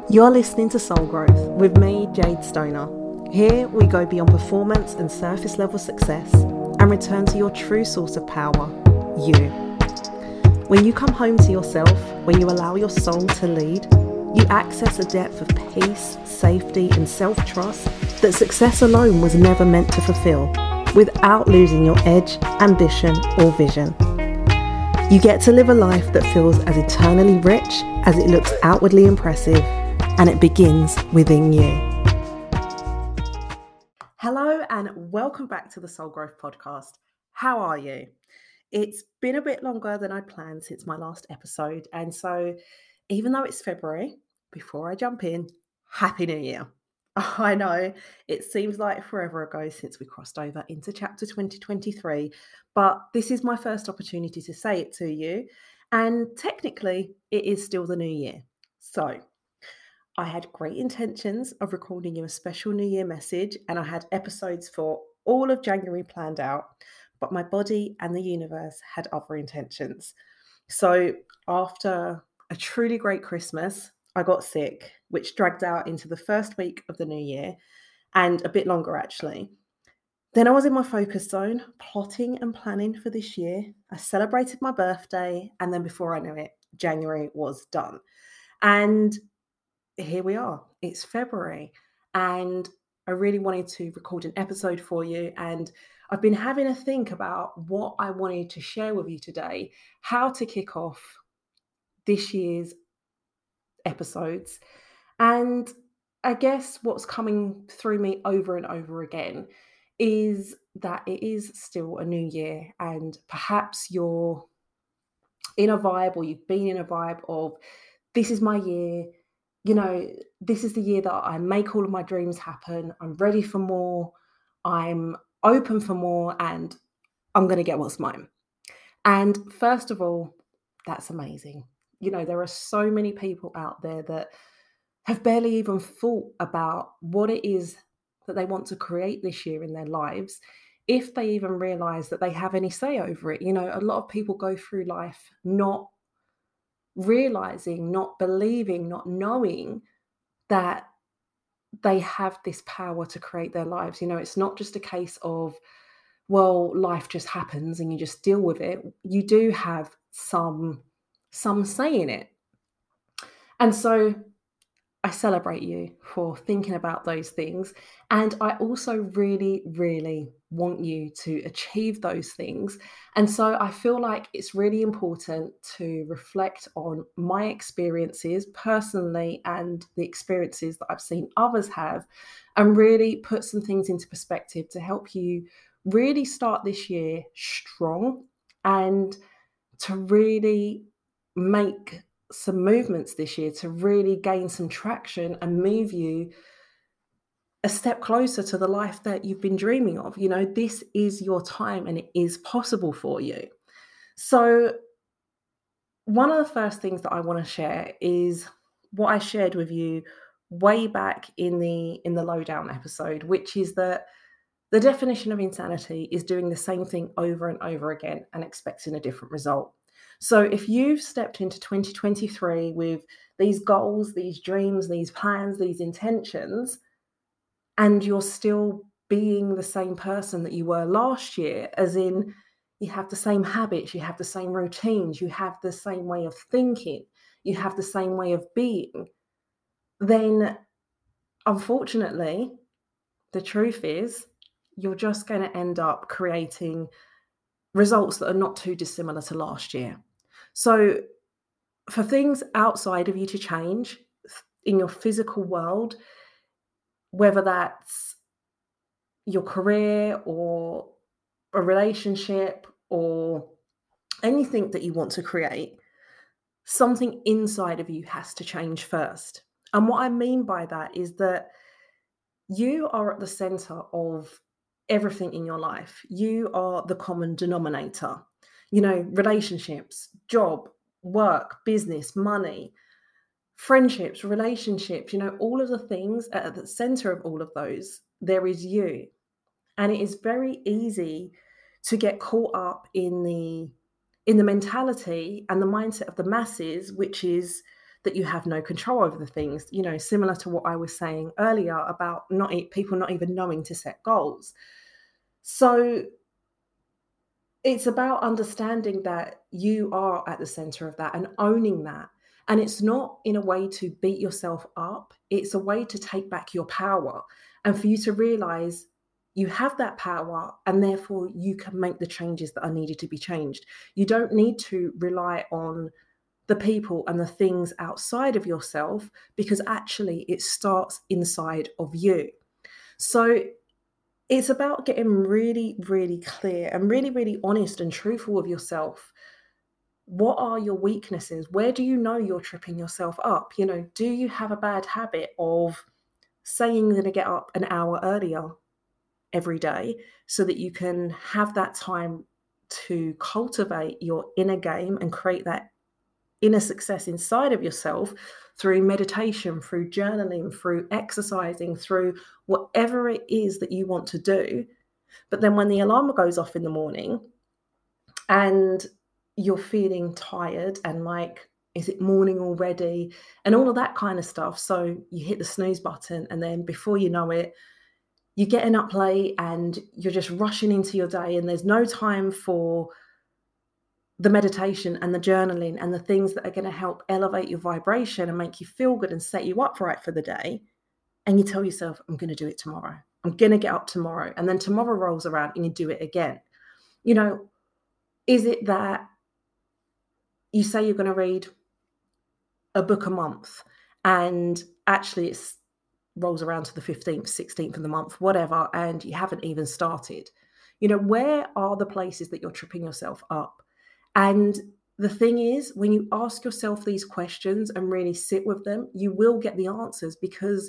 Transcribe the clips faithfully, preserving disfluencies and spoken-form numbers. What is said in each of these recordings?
You're listening to Soul Growth with me, Jade Stoner. Here we go beyond performance and surface level success and return to your true source of power, you. When you come home to yourself, when you allow your soul to lead, you access a depth of peace, safety and self-trust that success alone was never meant to fulfill, without losing your edge, ambition or vision. You get to live a life that feels as eternally rich as it looks outwardly impressive, and it begins within you. Hello and welcome back to the Soul Growth Podcast. How are you? It's been a bit longer than I'd planned since my last episode, and so even though it's February, before I jump in, Happy New Year. I know it seems like forever ago since we crossed over into chapter twenty twenty-three, but this is my first opportunity to say it to you, and technically it is still the new year. So I had great intentions of recording you a special New Year message, and I had episodes for all of January planned out, but my body and the universe had other intentions. So after a truly great Christmas, I got sick, which dragged out into the first week of the new year, and a bit longer actually. Then I was in my focus zone, plotting and planning for this year. I celebrated my birthday, and then before I knew it, January was done. And here we are, it's February, and I really wanted to record an episode for you, and I've been having a think about what I wanted to share with you today, how to kick off this year's episodes. And I guess what's coming through me over and over again is that it is still a new year, and perhaps you're in a vibe, or you've been in a vibe of, this is my year. You know, this is the year that I make all of my dreams happen. I'm ready for more. I'm open for more, and I'm going to get what's mine. And first of all, that's amazing. You know, there are so many people out there that have barely even thought about what it is that they want to create this year in their lives, if they even realize that they have any say over it. You know, a lot of people go through life not realizing, not believing, not knowing that they have this power to create their lives. You know, it's not just a case of, well, life just happens and you just deal with it. You do have some some say in it. And so I celebrate you for thinking about those things. And I also really, really want you to achieve those things. And so I feel like it's really important to reflect on my experiences personally and the experiences that I've seen others have, and really put some things into perspective to help you really start this year strong and to really make some movements this year, to really gain some traction and move you a step closer to the life that you've been dreaming of. You know, this is your time and it is possible for you. So one of the first things that I want to share is what I shared with you way back in the in the lowdown episode, which is that the definition of insanity is doing the same thing over and over again and expecting a different result. So if you've stepped into twenty twenty-three with these goals, these dreams, these plans, these intentions, and you're still being the same person that you were last year, as in you have the same habits, you have the same routines, you have the same way of thinking, you have the same way of being, then unfortunately, the truth is you're just going to end up creating results that are not too dissimilar to last year. So for things outside of you to change in your physical world, whether that's your career or a relationship or anything that you want to create, something inside of you has to change first. And what I mean by that is that you are at the center of everything in your life. You are the common denominator. You know, relationships, job, work, business, money, friendships, relationships, you know, all of the things at the center of all of those, there is you. And it is very easy to get caught up in the in the mentality and the mindset of the masses, which is that you have no control over the things, you know, similar to what I was saying earlier about not e- people not even knowing to set goals. So it's about understanding that you are at the center of that and owning that. And it's not in a way to beat yourself up, it's a way to take back your power and for you to realize you have that power and therefore you can make the changes that are needed to be changed. You don't need to rely on the people and the things outside of yourself because actually it starts inside of you. So it's about getting really, really clear and really, really honest and truthful with yourself. What are your weaknesses? Where do you know you're tripping yourself up? You know, do you have a bad habit of saying you're going to get up an hour earlier every day so that you can have that time to cultivate your inner game and create that inner success inside of yourself through meditation, through journaling, through exercising, through whatever it is that you want to do. But then when the alarm goes off in the morning and you're feeling tired and like, is it morning already? And all of that kind of stuff. So you hit the snooze button, and then before you know it, you're getting up late and you're just rushing into your day, and there's no time for the meditation and the journaling and the things that are going to help elevate your vibration and make you feel good and set you up right for the day. And you tell yourself, I'm going to do it tomorrow. I'm going to get up tomorrow. And then tomorrow rolls around and you do it again. You know, is it that you say you're going to read a book a month and actually it rolls around to the fifteenth, sixteenth of the month, whatever, and you haven't even started? You know, where are the places that you're tripping yourself up? And the thing is, when you ask yourself these questions and really sit with them, you will get the answers because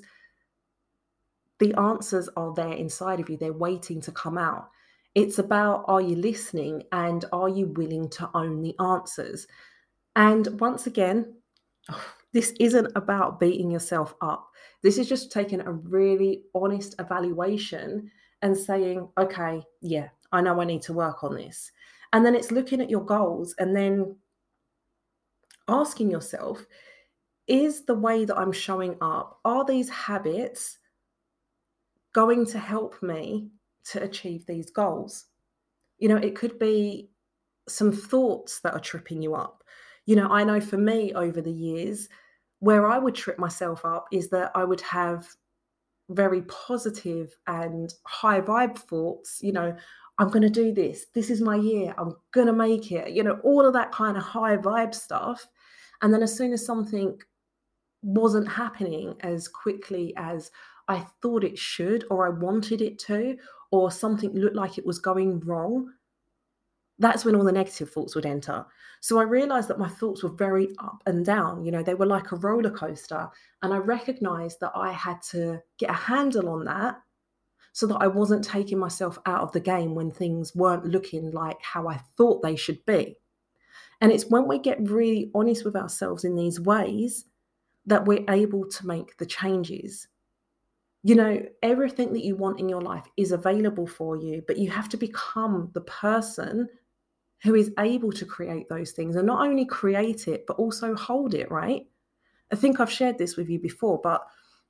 the answers are there inside of you. They're waiting to come out. It's about, are you listening and are you willing to own the answers? And once again, this isn't about beating yourself up. This is just taking a really honest evaluation and saying, okay, yeah, I know I need to work on this. And then it's looking at your goals and then asking yourself, is the way that I'm showing up, are these habits going to help me to achieve these goals? You know, it could be some thoughts that are tripping you up. You know, I know for me over the years, where I would trip myself up is that I would have very positive and high vibe thoughts. You know, I'm going to do this. This is my year. I'm going to make it. You know, all of that kind of high vibe stuff. And then as soon as something wasn't happening as quickly as I thought it should, or I wanted it to, or something looked like it was going wrong, that's when all the negative thoughts would enter. So I realized that my thoughts were very up and down. You know, they were like a roller coaster. And I recognized that I had to get a handle on that so that I wasn't taking myself out of the game when things weren't looking like how I thought they should be. And it's when we get really honest with ourselves in these ways that we're able to make the changes. You know, everything that you want in your life is available for you, but you have to become the person who is able to create those things, and not only create it, but also hold it, right? I think I've shared this with you before, but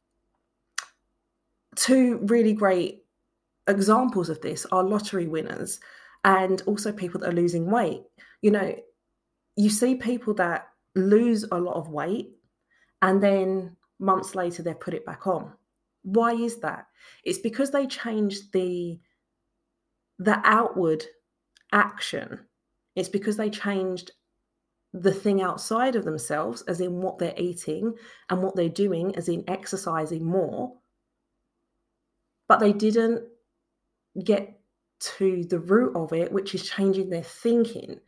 two really great examples of this are lottery winners and also people that are losing weight. You know, you see people that lose a lot of weight and then months later they've put it back on. Why is that? It's because they changed the the outward action. It's because they changed the thing outside of themselves, as in what they're eating and what they're doing, as in exercising more. But they didn't get to the root of it, which is changing their thinking.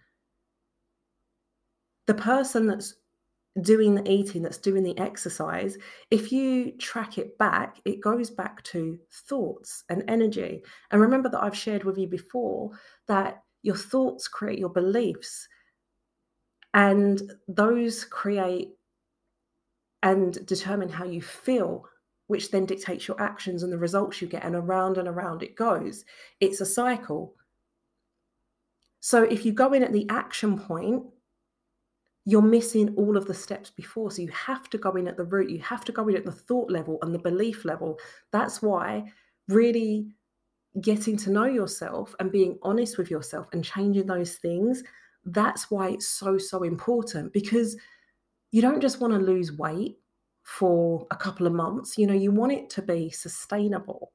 The person that's doing the eating, that's doing the exercise, if you track it back, it goes back to thoughts and energy. And remember that I've shared with you before that your thoughts create your beliefs, and those create and determine how you feel, which then dictates your actions and the results you get, and around and around it goes. It's a cycle. So if you go in at the action point, you're missing all of the steps before. So you have to go in at the root, you have to go in at the thought level and the belief level. That's why really getting to know yourself and being honest with yourself and changing those things, that's why it's so, so important, because you don't just want to lose weight for a couple of months. You know, you want it to be sustainable.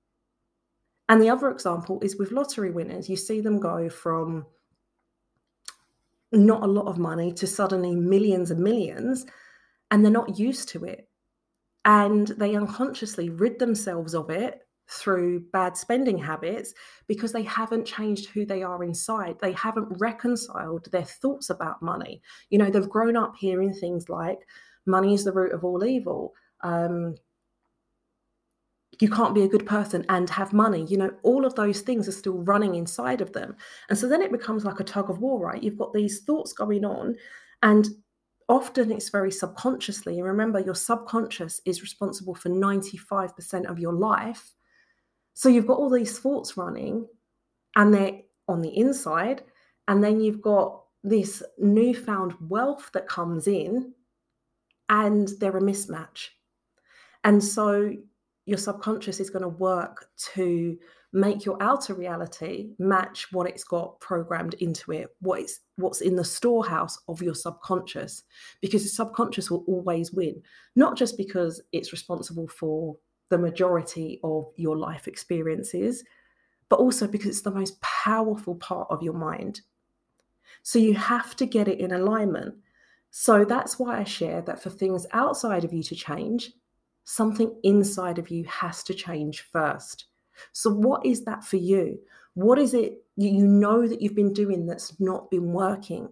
And the other example is with lottery winners. You see them go from not a lot of money to suddenly millions and millions, and they're not used to it. And they unconsciously rid themselves of it through bad spending habits because they haven't changed who they are inside. They haven't reconciled their thoughts about money. You know, they've grown up hearing things like money is the root of all evil. Um, you can't be a good person and have money. You know, all of those things are still running inside of them. And so then it becomes like a tug of war, right? You've got these thoughts going on, and often it's very subconsciously. And remember, your subconscious is responsible for ninety-five percent of your life. So you've got all these thoughts running, and they're on the inside. And then you've got this newfound wealth that comes in, and they're a mismatch. And so your subconscious is going to work to make your outer reality match what it's got programmed into it, what it's, what's in the storehouse of your subconscious, because the subconscious will always win, not just because it's responsible for the majority of your life experiences, but also because it's the most powerful part of your mind. So you have to get it in alignment. So that's why I share that for things outside of you to change, something inside of you has to change first. So what is that for you? What is it you know that you've been doing that's not been working?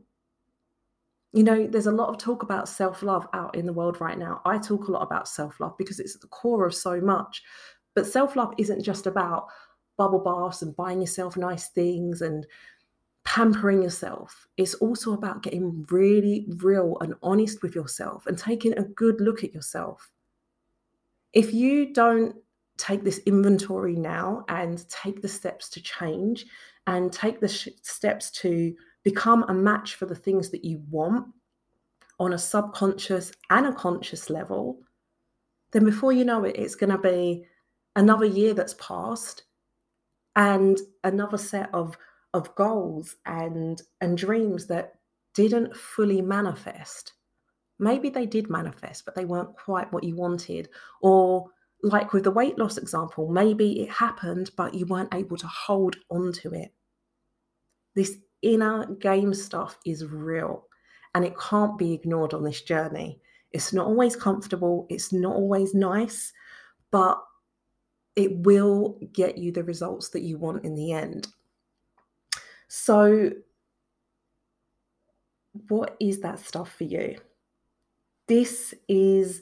You know, there's a lot of talk about self-love out in the world right now. I talk a lot about self-love because it's at the core of so much. But self-love isn't just about bubble baths and buying yourself nice things and pampering yourself. It's also about getting really real and honest with yourself and taking a good look at yourself. If you don't take this inventory now and take the steps to change and take the sh- steps to become a match for the things that you want on a subconscious and a conscious level, then before you know it, it's going to be another year that's passed and another set of, of goals and, and dreams that didn't fully manifest. Maybe they did manifest, but they weren't quite what you wanted. Or like with the weight loss example, maybe it happened, but you weren't able to hold on to it. This inner game stuff is real, and it can't be ignored on this journey. It's not always comfortable. It's not always nice, but it will get you the results that you want in the end. So what is that stuff for you? This is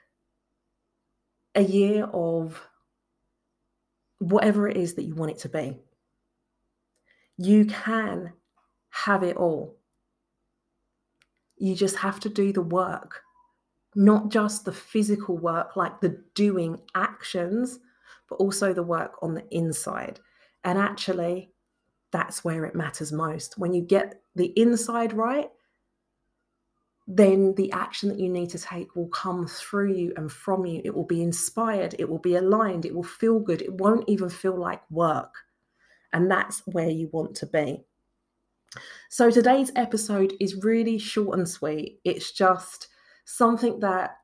a year of whatever it is that you want it to be. You can have it all. You just have to do the work, not just the physical work, like the doing actions, but also the work on the inside. And actually, that's where it matters most. When you get the inside right, then the action that you need to take will come through you and from you. It will be inspired. It will be aligned. It will feel good. It won't even feel like work. And that's where you want to be. So today's episode is really short and sweet. It's just something that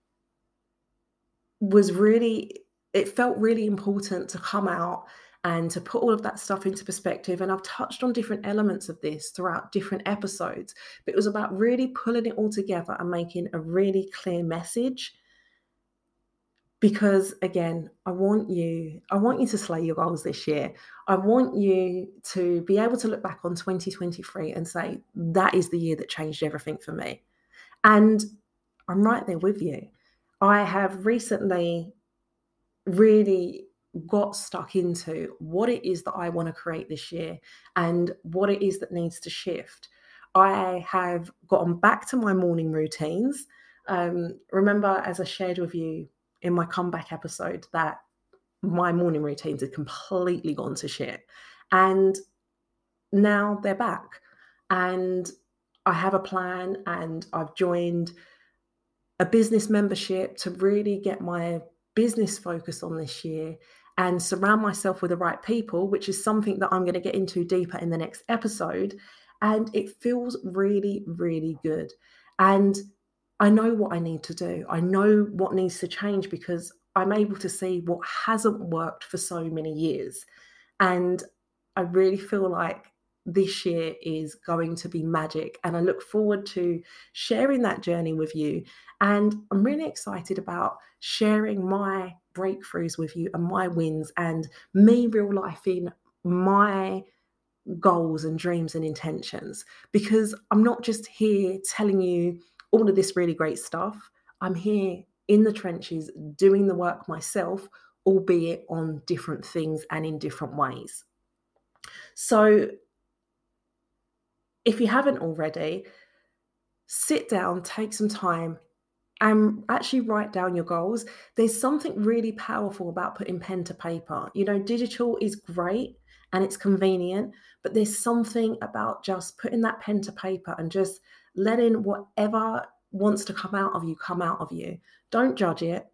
was really, it felt really important to come out and to put all of that stuff into perspective. And I've touched on different elements of this throughout different episodes, but it was about really pulling it all together and making a really clear message. Because again, I want you, I want you to slay your goals this year. I want you to be able to look back on twenty twenty-three and say, that is the year that changed everything for me. And I'm right there with you. I have recently really got stuck into what it is that I want to create this year and what it is that needs to shift. I have gotten back to my morning routines. Um, remember, as I shared with you in my comeback episode, that my morning routines had completely gone to shit. And now they're back. And I have a plan and I've joined a business membership to really get my business focus on this year and surround myself with the right people, which is something that I'm going to get into deeper in the next episode. And it feels really, really good. And I know what I need to do. I know what needs to change because I'm able to see what hasn't worked for so many years. And I really feel like this year is going to be magic. And I look forward to sharing that journey with you. And I'm really excited about sharing my breakthroughs with you and my wins and me real life in my goals and dreams and intentions, because I'm not just here telling you all of this really great stuff. I'm here in the trenches doing the work myself, albeit on different things and in different ways. So if you haven't already, sit down, take some time and actually write down your goals. There's something really powerful about putting pen to paper. You know, digital is great and it's convenient, but there's something about just putting that pen to paper and just letting whatever wants to come out of you come out of you. Don't judge it.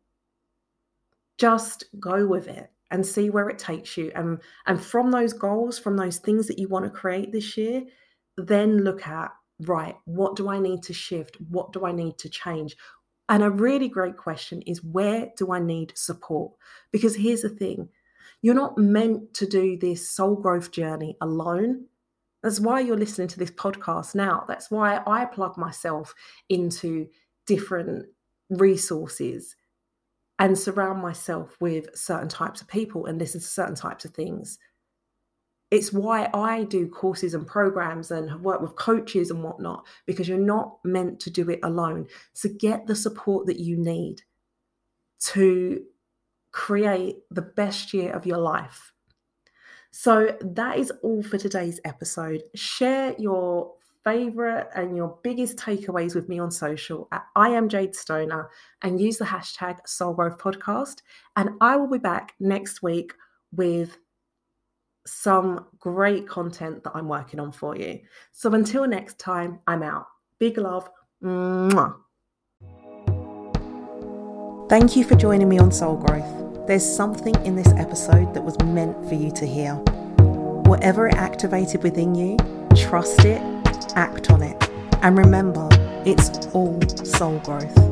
Just go with it and see where it takes you. And, and from those goals, from those things that you want to create this year, then look at, right, what do I need to shift? What do I need to change? And a really great question is, where do I need support? Because here's the thing, you're not meant to do this soul growth journey alone. That's why you're listening to this podcast now. That's why I plug myself into different resources and surround myself with certain types of people and listen to certain types of things. It's why I do courses and programs and work with coaches and whatnot, because you're not meant to do it alone. So get the support that you need to create the best year of your life. So that is all for today's episode. Share your favorite and your biggest takeaways with me on social at I am Jade Stoner and use the hashtag Soul Growth Podcast. And I will be back next week with some great content that I'm working on for you. So until next time, I'm out. Big love. Mwah. Thank you for joining me on Soul Growth. There's something in this episode that was meant for you to hear. Whatever it activated within you, trust it, act on it. And remember, it's all soul growth.